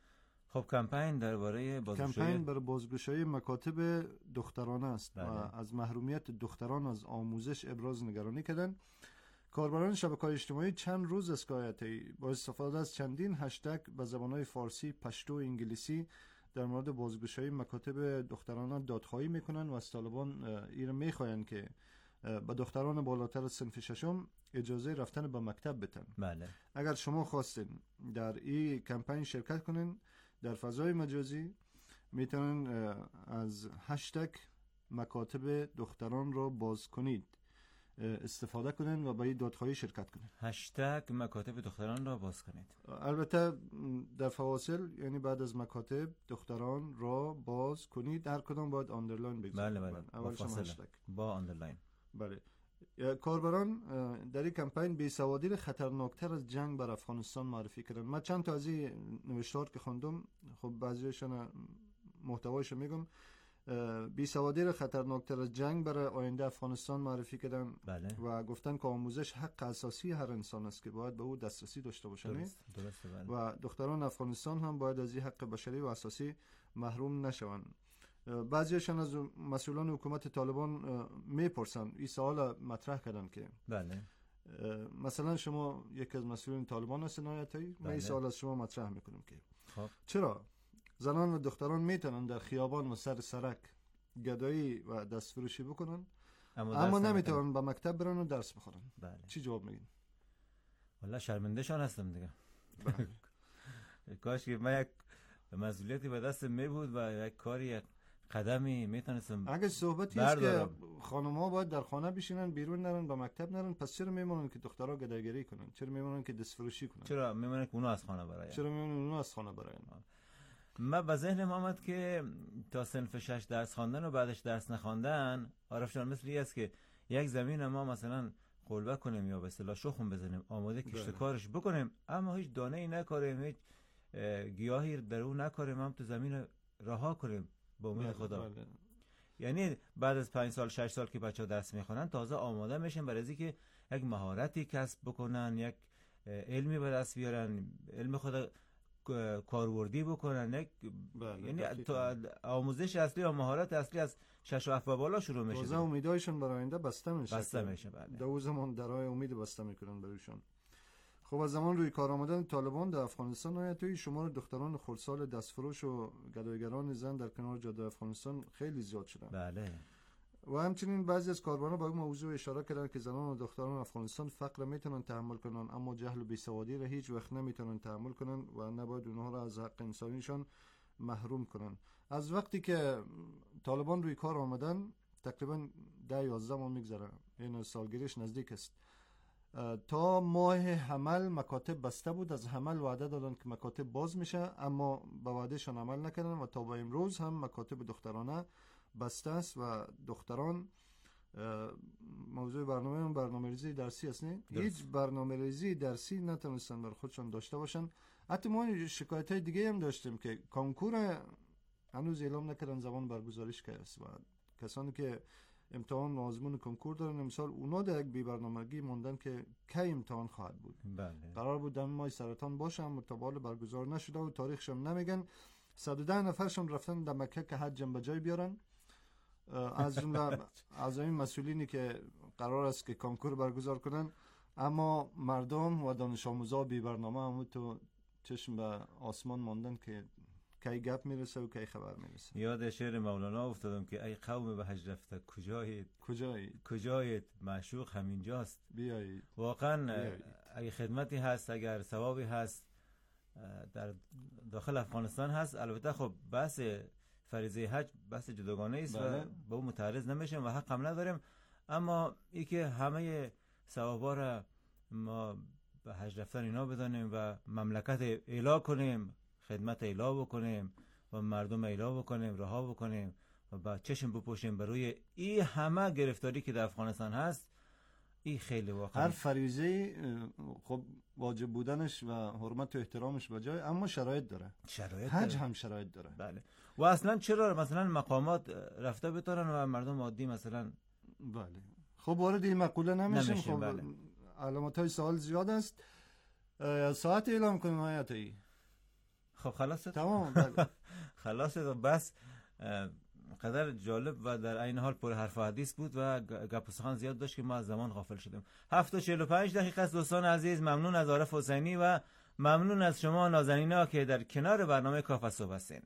خب کمپین درباره بازگشایی کمپین برای بازگشایی مکاتب دخترانه است بله. و از محرومیت دختران از آموزش ابراز نگرانی کردن. کاربران شبکه‌های اجتماعی چند روز از کایتی با استفاده از چندین هشتگ به زبان‌های فارسی، پشتو و انگلیسی در مورد بازگشایی مکاتب دخترانه دادخواهی میکنن و از طالبان این میخواین که به دختران بالاتر از صنف ششم اجازه رفتن به مکتب بدن. بله. اگر شما خواستین در این کمپین شرکت کنین در فضای مجازی میتونن از هشتگ مکاتب دختران را باز کنید استفاده کنین و به این دادخواهی شرکت کنین. هشتگ مکاتب دختران را باز کنید. البته در فواصل یعنی بعد از مکاتب دختران را باز کنید هر کدام باید آندرلاین بگذارید. بله بله. اول شما هشتگ با آندرلاین. بله. کاربران در این کمپین بی‌سوادی خطرناکتر از جنگ بر افغانستان معرفی کردن. من چند تا از این نوشتار که خوندم، خب بعضیشون محتوایشو میگم. بی‌سوادی خطرناکتر از جنگ برای آینده افغانستان معرفی کردن. بله. و گفتن که آموزش حق اساسی هر انسان است که باید به او دسترسی داشته باشه. درست. درسته بله. و دختران افغانستان هم باید از این حق بشری و اساسی محروم نشوند. بعضیشان از مسئولان حکومت طالبان میپرسن این سوال مطرح کردن که بله مثلا شما یک از مسئولین طالبان هستین آیتایی، من این سوال از شما مطرح میکنم که خب. چرا زنان و دختران میتونن در خیابان و سر سرک گدایی و دستفروشی بکنن اما, اما نمیتونن به مکتب برن و درس بخورن؟ بله. چی جواب میگین؟ والله شرمنده شان هستم دیگه. کاش که من یک مسئولیتی به دست می بود و یک کاری یک قدمی میتونستم. اگه صحبتی است که خانم‌ها باید در خانه بشینن بیرون نرن به مکتب نرن، پس چرا میمونن که دخترها گدایگری کنن؟ چرا میمونن که دستفروشی کنن؟ چرا میمونن که اونا از خانه براین؟ چرا میمونن اونا از خانه براین؟ من به ذهنم آمد که تا صنف شش درس خواندن و بعدش درس نخواندن عارف جان مثل است که یک زمین ما مثلا قلبه کنیم یا به اصطلاح شخم بزنیم آماده کشت کارش بکنیم اما هیچ دانه ای نکاریم، هیچ گیاهی در اون نکاریم، هم تو زمین رها کنیم به امید خدا. بله. یعنی بعد از پنج سال شش سال که بچه‌ها درس میخونن تازه آماده میشن برای اینکه یک مهارتی کسب بکنن، یک علمی به دست بیارن، علم خود کاربردی بکنن. یک بله. یعنی آموزش اصلی و مهارت اصلی از شش و هفت و بالا شروع میشه. تازه امیدایشون برای آینده بسته میشه. بسته میشه بله. دو زمان درای امید بسته میکنن برایشون. خب از زمان روی کار آمدن طالبان در افغانستان آیتوی شمار دختران خردسال دستفروش و گدایگران زن در کنار جاده افغانستان خیلی زیاد شدن. بله. و همچنین بعضی از کاربران به این موضوع اشاره کردن که زنان و دختران افغانستان فقر میتونن تحمل کنن اما جهل و بیسوادی را هیچ وقت نمیتونن تحمل کنن و نباید اونها را از حق انسانیشان محروم کنن. از وقتی که طالبان روی کار آمدن تقریبا ده یازده ماه میگذره، این سالگیریش نزدیک است. تا ماه حمل مکاتب بسته بود، از حمل وعده دادن که مکاتب باز میشه اما به وعدهشان عمل نکردن و تا به امروز هم مکاتب دخترانه بسته است و دختران موضوع برنامه هم برنامه‌ریزی درسی است. نه هیچ برنامه‌ریزی درسی نتونستن بر خودشان داشته باشن. حتی ما شکایت‌های دیگه هم داشتیم که کنکور هنوز اعلام نکردن زمان برگزاریش که است و کسانی که امتحان و آزمون کنکور دارن امسال اونا در یک بی برنامگی موندن که کی امتحان خواهد بود. بله. قرار بود در ماه سرطان باشه اما تا حالا برگزار نشده و تاریخشم نمیگن. صد و ده نفرشون رفتن در مکه که حج به جای بیارن، از جمله از این مسئولینی که قرار است که کنکور برگزار کنن، اما مردم و دانش آموزا بی برنامه هم تو چشم به آسمان ماندن که کی گپ میرسه و کی خبر میرسه. یاد شعر مولانا افتادم که ای قوم به حج رفته کجایید کجایید کجایید معشوق همینجاست بیایید. واقعا اگه خدمتی هست، اگر ثوابی هست در داخل افغانستان هست. البته خب بحث فریضه حج بحث جداگانه است و به اون متعرض نمیشیم و حق هم نداریم، اما ای که همه ثوابا را ما به حج رفتن اینا بدانیم و مملکت اعلا کنیم، خدمت اعلا بکنیم و مردم اعلا بکنیم، رها بکنیم و با چشم بپوشیم بروی این همه گرفتاری که در افغانستان هست. این خیلی واقعا هر فریضه خب واجب بودنش و حرمت و احترامش بجای اما شرایط داره. شرایط حج داره. هم شرایط داره. بله. و اصلا چرا مثلا مقامات رفته بتارن و مردم عادی مثلا بله. خب وارد این مقوله نمیشیم. نمیشیم. خب بله. علامت های سوال زیاد است. ساعت اعلام کنیم آیاتی. خب خلاص تمام. بله. خلاص بس قدر جالب و در این حال پر حرف و حدیث بود و گپ و سخن زیاد داشت که ما از زمان غافل شدیم. هفت و چهل و پنج دقیقه است دوستان عزیز. ممنون از عارف حسینی و ممنون از شما نازنینا که در کنار برنامه کافه صبح هستین.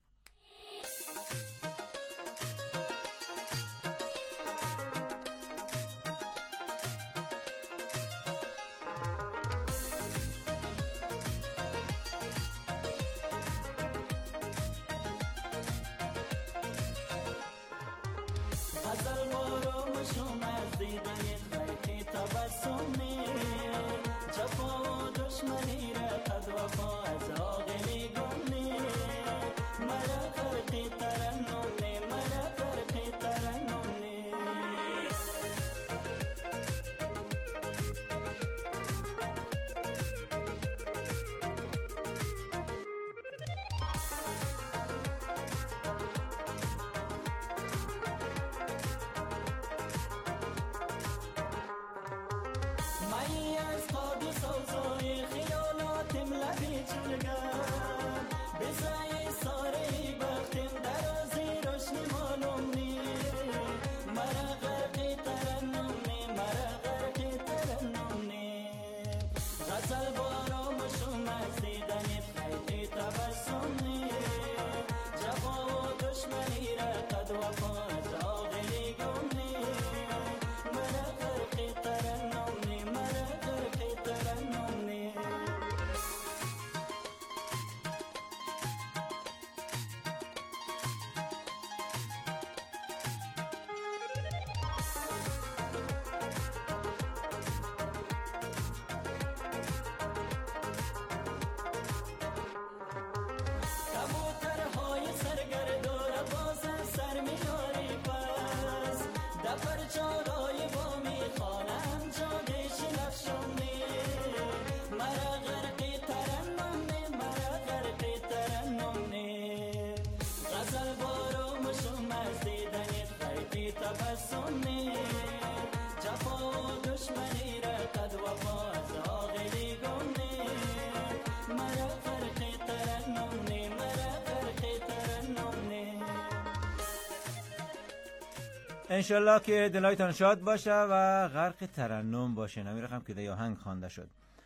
انشالله که دلایتان شاد باشه و غرق ترنم باشه. نمی رقم که ده آهنگ خوانده شد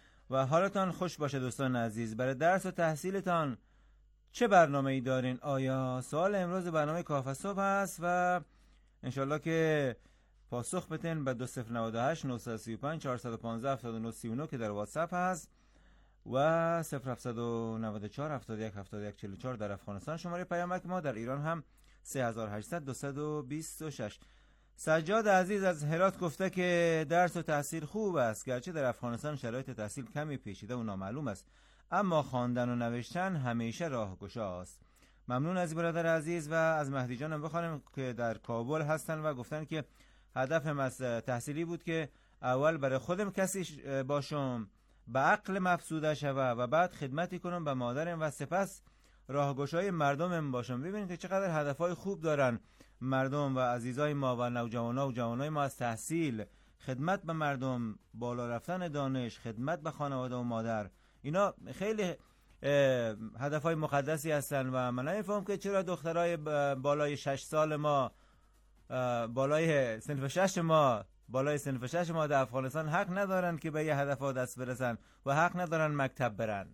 و حالتان خوش باشه دوستان عزیز. برای درس و تحصیلتان چه برنامه ای دارین؟ آیا سوال امروز برنامه کافه صبح هست و انشالله که پاسخ بتین به دو صفر نود و هشت نه سه پنج چهار یک پنج هفت نه سه نه که در واتساپ هست و صفر هفت نه چهار هفت یک هفت یک چهار چهار در افغانستان شماره پیامک ما، در ایران هم سه هزار و هشتصد دویست و بیست و شش. سجاد عزیز از هرات گفته که درس و تحصیل خوب است، گرچه در افغانستان شرایط تحصیل کمی پیچیده و نامعلوم است، اما خواندن و نوشتن همیشه راهگشا است. ممنون از برادر عزیز. و از مهدی جانم بخوانم که در کابل هستن و گفتن که هدفم از تحصیلی بود که اول برای خودم کسی باشم به عقل مفسوده شوه و بعد خدمتی کنم به مادرم و سپس راهگشای مردمم باشم. ببینید که چقدر هدفهای خوب دارن مردم و عزیزای ما و نوجوانا و جوانای ما از تحصیل، خدمت به مردم، بالا رفتن دانش، خدمت به خانواده و مادر. اینا خیلی هدفهای مقدسی هستن و من نمیفهم که چرا دخترای بالای شش سال ما، بالای صنف شش ما بالای صنف شش ما در افغانستان حق ندارن که به یه هدفها دست برسن و حق ندارن مکتب برن.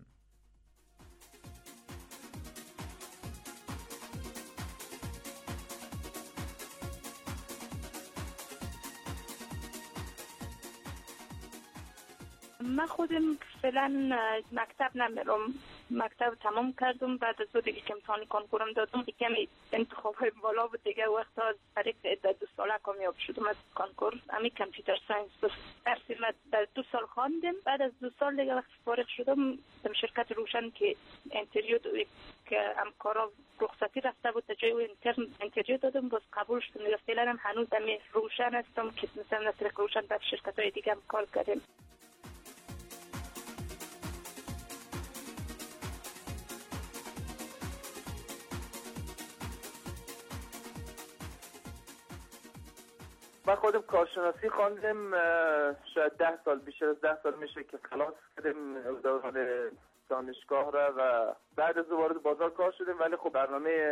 من خودم فعلا مکتب نمیرم، مکتب تمام کردم، بعد از دو دیگه که امتحان کنکورم دادم کمی انتخاب های بالا بود دیگه، وقت از طریق در دو ساله کامیاب شدم از کنکور. امی کامپیوتر ساینس درسی من در دو سال خواندم، بعد از دو سال دیگه وقت فارغ شدم در شرکت روشن که انتریو که همکارا رخصتی رفته بود تا جای اینترن انتریو دادم، باز قبول شدم دیگه. فعلا هم هنوز امی روشن هستم که مثلا از طریق روشن در شرکت های دیگه هم کار کردم. من خودم کارشناسی خواندم، شاید ده سال بیشتر از ده سال میشه که خلاص کردم دوران دانشگاه را و بعد از وارد بازار کار شدیم، ولی خب برنامه